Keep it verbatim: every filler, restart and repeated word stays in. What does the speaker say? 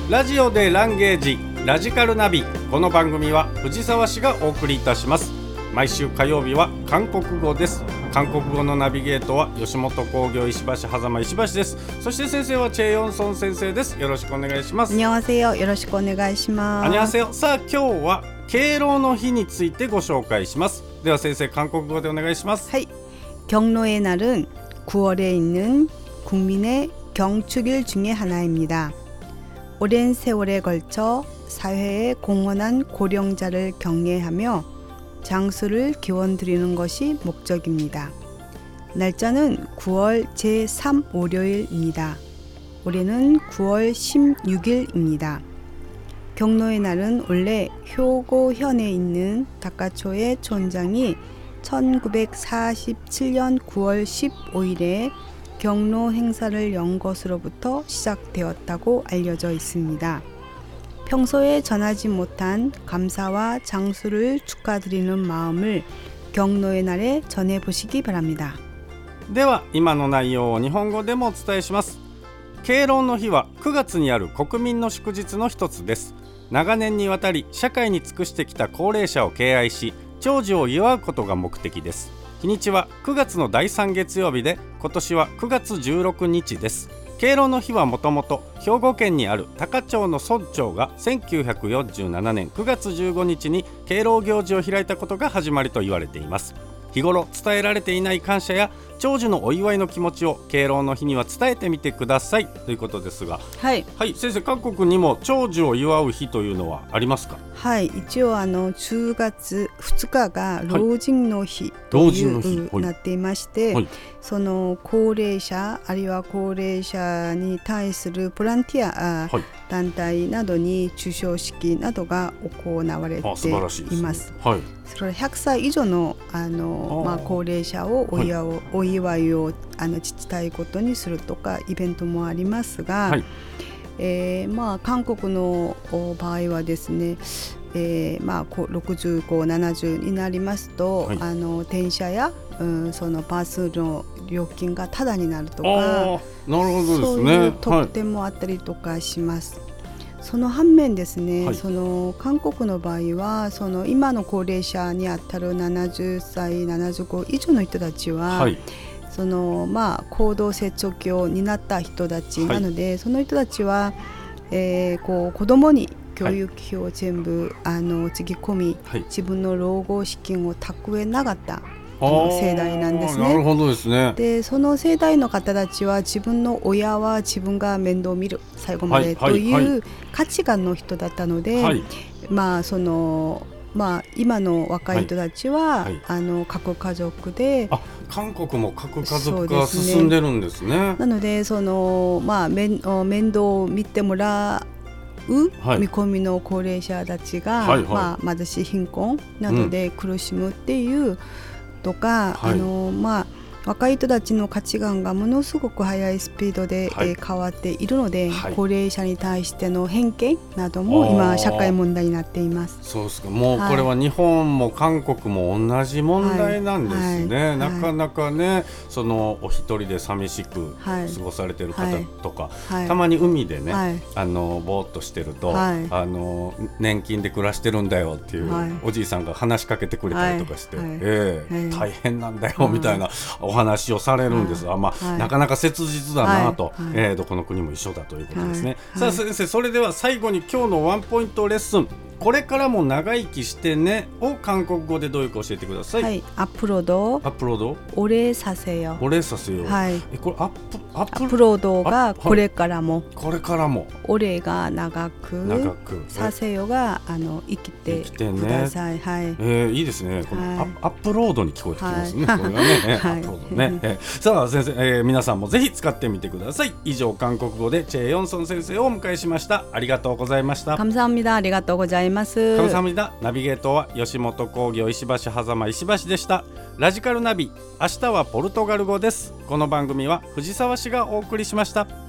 ラジオでランゲージラジカルナビ。この番組は藤沢市がお送りいたします。毎週火曜日は韓国語です。韓国語のナビゲートは吉本興業石橋狭間石橋です。そして先生はチェヨンソン先生です。よろしくお願いします。 안녕하세요。よろしくお願いします。 안녕하세요。さあ今日は敬老の日についてご紹介します。では先生、韓国語でお願いします。 はい。경로의 날은 구월에 있는 국민의 경축일 중에 하나입니다. 오랜 세월에 걸쳐 사회에 공헌한 고령자를 경례하며 장수를 기원드리는 것이 목적입니다. 날짜는 구월 제삼 월요일입니다. 올해는 구월 십육일입니다. 경로의 날은 원래 효고 현에 있는 다카초의 촌장이 천구백사십칠년 구월 십오일에 경로 행사를 연 것으로부터 시작되었다고 알려져 있습니다. 평소에 전하지 못한 감사와 장수를 축하드리는 마음을 경로의 날에 전해보시기 바랍니다. では今の内容を日本語でもお伝えします。敬老の日はくがつにある国民の祝日の一つです。長年にわたり社会に尽くしてきた高齢者を敬愛し、長寿を祝うことが目的です。日にちはくがつのだいさん月曜日で、今年はくがつじゅうろくにちです。敬老の日はもともと兵庫県にある高町の村長がせんきゅうひゃくよんじゅうななねんくがつじゅうごにちに敬老行事を開いたことが始まりと言われています。日頃伝えられていない感謝や長寿のお祝いの気持ちを敬老の日には伝えてみてくださいということですが、 はい、 はい、先生、韓国にも長寿を祝う日というのはありますか？ はい、一応あのじゅうがつふつかが老人の日という、はい、なっていまして、はい、その高齢者あるいは高齢者に対するボランティア、はい、団体などに授賞式などが行われています。 はい、 それはひゃくさい以上の、あのまあ、高齢者をお祝いを、はい、お祝いをあの自治体ごとにするとかイベントもありますが、はい、えーまあ、韓国の場合はですね、えーまあ、ろくじゅうご、ななじゅうになりますと、はい、あの電車や、うん、そのバスの料金がタダになるとか、 なるほどですね、 そういう特典もあったりとかします。はい、その反面ですね、はい、その韓国の場合はその今の高齢者にあたるななじゅっさい、ななじゅうご以上の人たちは、はい、そのまあ、高度成長期を担った人たちなので、はい、その人たちは、えー、こう子供に教育費を全部、はい、あのつぎ込み、はい、自分の老後資金を蓄えなかった世代なんですね。 なるほどですね。 でその世代の方たちは自分の親は自分が面倒を見る最後までという価値観の人だったので、はいはい、まあそのまあ、今の若い人たちは、はいはい、あの核家族で、 あ、韓国も核家族が進んでるんですね。 なのでその、まあ、面, 面倒を見てもらう見込みの高齢者たちが、はいはい、まあ、貧しい貧困などで苦しむっていうとか、うん、あのまあ若い人たちの価値観がものすごく速いスピードで、はい、えー、変わっているので、はい、高齢者に対しての偏見なども今社会問題になっています。 そうですか。もうこれは日本も韓国も同じ問題なんですね。はいはい、なかなかね、そのお一人で寂しく過ごされている方とか、はいはい、たまに海でね、はい、あのぼーっとしてると、はい、あの年金で暮らしてるんだよっていう、はい、おじいさんが話しかけてくれたりとかして、はいはい、えーはい、大変なんだよみたいなお話をされるんです。あ、まあはい、なかなか切実だなと、はいはい、えー、どこの国も一緒だということですね。はいはい、さあ先生、それでは最後に今日のワンポイントレッスン、これからも長生きしてねを韓国語でどういうか教えてください。 はい、앞으로도 앞으로도 오래 사세요。 오래 사세요。はい。え、これアップアップロードがこれからも、 これからも、 올해が長く、長く、사세요があの生きてください。ね、はい。えー、いいですね。この、はい、アップロードに聞こえてきますね。はい、これがね、アップロードね。えー、さあ先生、えー、皆さんもぜひ使ってみてください。以上、韓国語でチェ・ヨンソン先生をお迎えしました。ありがとうございました。 감사합니다。ありがとうございます。 감사합니다。ナビゲートは吉本興業石橋狭間石橋でした。ラジカルナビ、明日はポルトガル語です。この番組は藤沢市がお送りしました。